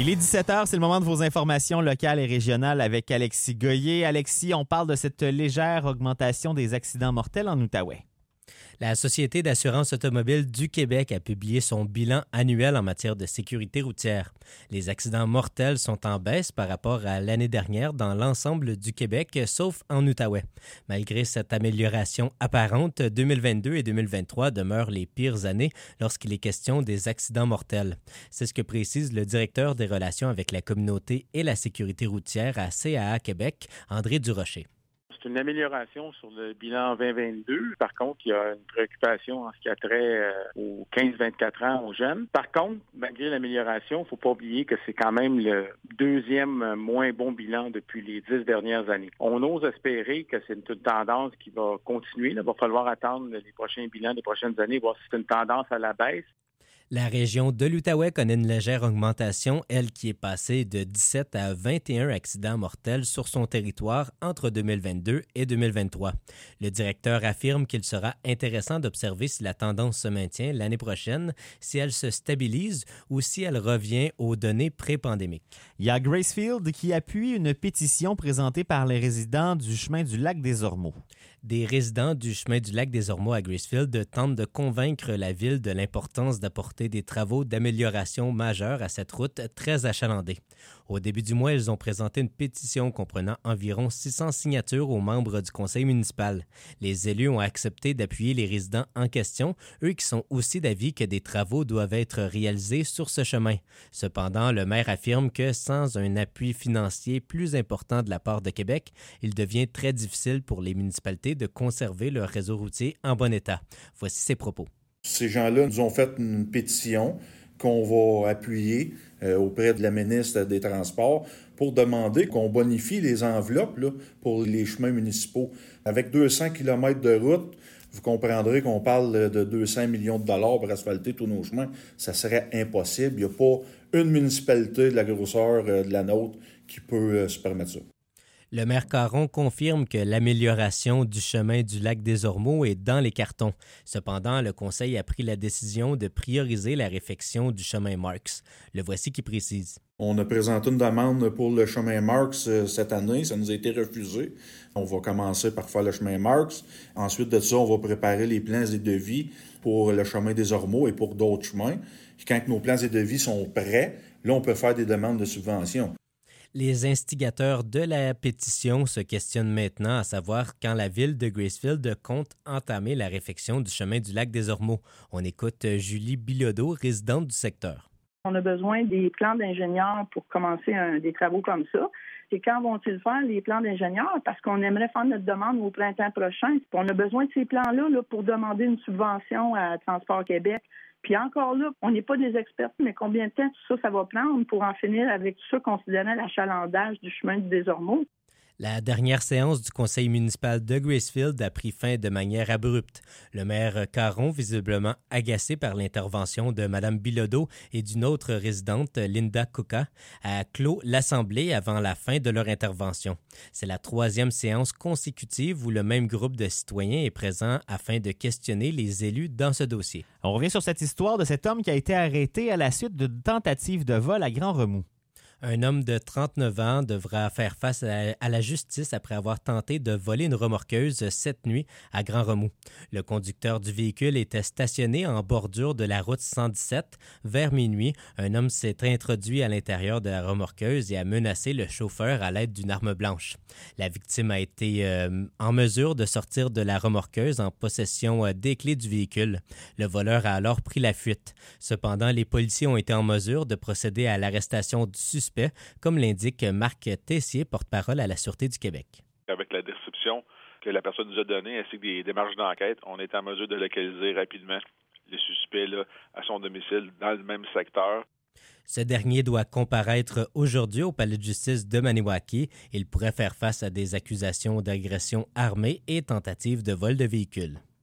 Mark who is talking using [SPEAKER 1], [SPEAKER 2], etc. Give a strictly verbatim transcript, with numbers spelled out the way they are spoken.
[SPEAKER 1] Il est dix-sept heures, c'est le moment de vos informations locales et régionales avec Alexis Goyer. Alexis, on parle de cette légère augmentation des accidents mortels en Outaouais.
[SPEAKER 2] La Société d'assurance automobile du Québec a publié son bilan annuel en matière de sécurité routière. Les accidents mortels sont en baisse par rapport à l'année dernière dans l'ensemble du Québec, sauf en Outaouais. Malgré cette amélioration apparente, deux mille vingt-deux et deux mille vingt-trois demeurent les pires années lorsqu'il est question des accidents mortels. C'est ce que précise le directeur des relations avec la communauté et la sécurité routière à C A A Québec, André Durocher.
[SPEAKER 3] C'est une amélioration sur le bilan vingt vingt-deux. Par contre, il y a une préoccupation en ce qui a trait euh, aux quinze vingt-quatre ans, aux jeunes. Par contre, malgré l'amélioration, il ne faut pas oublier que c'est quand même le deuxième moins bon bilan depuis les dix dernières années. On ose espérer que c'est une tendance qui va continuer. Il va falloir attendre les prochains bilans des prochaines années, voir si c'est une tendance à la baisse.
[SPEAKER 2] La région de l'Outaouais connaît une légère augmentation, elle qui est passée de dix-sept à vingt et un accidents mortels sur son territoire entre deux mille vingt-deux et deux mille vingt-trois. Le directeur affirme qu'il sera intéressant d'observer si la tendance se maintient l'année prochaine, si elle se stabilise ou si elle revient aux données pré-pandémiques.
[SPEAKER 1] Il y a Gracefield qui appuie une pétition présentée par les résidents du chemin du lac des Ormeaux.
[SPEAKER 2] Des résidents du chemin du lac des Ormeaux à Gracefield tentent de convaincre la ville de l'importance d'apporter des travaux d'amélioration majeurs à cette route très achalandée. Au début du mois, ils ont présenté une pétition comprenant environ six cents signatures aux membres du conseil municipal. Les élus ont accepté d'appuyer les résidents en question, eux qui sont aussi d'avis que des travaux doivent être réalisés sur ce chemin. Cependant, le maire affirme que sans un appui financier plus important de la part de Québec, il devient très difficile pour les municipalités de conserver leur réseau routier en bon état. Voici ses propos.
[SPEAKER 4] Ces gens-là nous ont fait une pétition qu'on va appuyer euh, auprès de la ministre des Transports pour demander qu'on bonifie les enveloppes là, pour les chemins municipaux. Avec deux cents kilomètres de route, vous comprendrez qu'on parle de deux cents millions de dollars pour asphalter tous nos chemins. Ça serait impossible. Il n'y a pas une municipalité de la grosseur euh, de la nôtre qui peut euh, se permettre ça.
[SPEAKER 2] Le maire Caron confirme que l'amélioration du chemin du lac des Ormeaux est dans les cartons. Cependant, le conseil a pris la décision de prioriser la réfection du chemin Marks. Le voici qui précise.
[SPEAKER 4] On a présenté une demande pour le chemin Marks euh, cette année. Ça nous a été refusé. On va commencer par faire le chemin Marks. Ensuite de ça, on va préparer les plans et devis pour le chemin des Ormeaux et pour d'autres chemins. Et quand nos plans et devis sont prêts, là, on peut faire des demandes de subvention.
[SPEAKER 2] Les instigateurs de la pétition se questionnent maintenant à savoir quand la ville de Gracefield compte entamer la réfection du chemin du lac des Ormeaux. On écoute Julie Bilodeau, résidente du secteur.
[SPEAKER 5] On a besoin des plans d'ingénieurs pour commencer un, des travaux comme ça. Et quand vont-ils faire les plans d'ingénieurs? Parce qu'on aimerait faire notre demande au printemps prochain. On a besoin de ces plans-là là, pour demander une subvention à Transport Québec. Puis encore là, on n'est pas des experts, mais combien de temps tout ça, ça va prendre pour en finir avec tout ça, considérant l'achalandage du chemin des Ormeaux?
[SPEAKER 2] La dernière séance du conseil municipal de Gracefield a pris fin de manière abrupte. Le maire Caron, visiblement agacé par l'intervention de Mme Bilodeau et d'une autre résidente, Linda Kuka, a clos l'Assemblée avant la fin de leur intervention. C'est la troisième séance consécutive où le même groupe de citoyens est présent afin de questionner les élus dans ce dossier.
[SPEAKER 1] On revient sur cette histoire de cet homme qui a été arrêté à la suite d'une tentative de vol à Grand-Remous.
[SPEAKER 2] Un homme de trente-neuf ans devra faire face à, à la justice après avoir tenté de voler une remorqueuse cette nuit à Grand-Remous. Le conducteur du véhicule était stationné en bordure de la route cent dix-sept. Vers minuit, un homme s'est introduit à l'intérieur de la remorqueuse et a menacé le chauffeur à l'aide d'une arme blanche. La victime a été euh, en mesure de sortir de la remorqueuse en possession euh, des clés du véhicule. Le voleur a alors pris la fuite. Cependant, les policiers ont été en mesure de procéder à l'arrestation du suspect, comme l'indique Marc Tessier, porte-parole à la Sûreté du Québec.
[SPEAKER 6] Avec la description que la personne nous a donnée ainsi que des démarches d'enquête, on est en mesure de localiser rapidement le suspect là, à son domicile dans le même secteur.
[SPEAKER 2] Ce dernier doit comparaître aujourd'hui au palais de justice de Maniwaki. Il pourrait faire face à des accusations d'agression armée et tentative de vol de véhicule.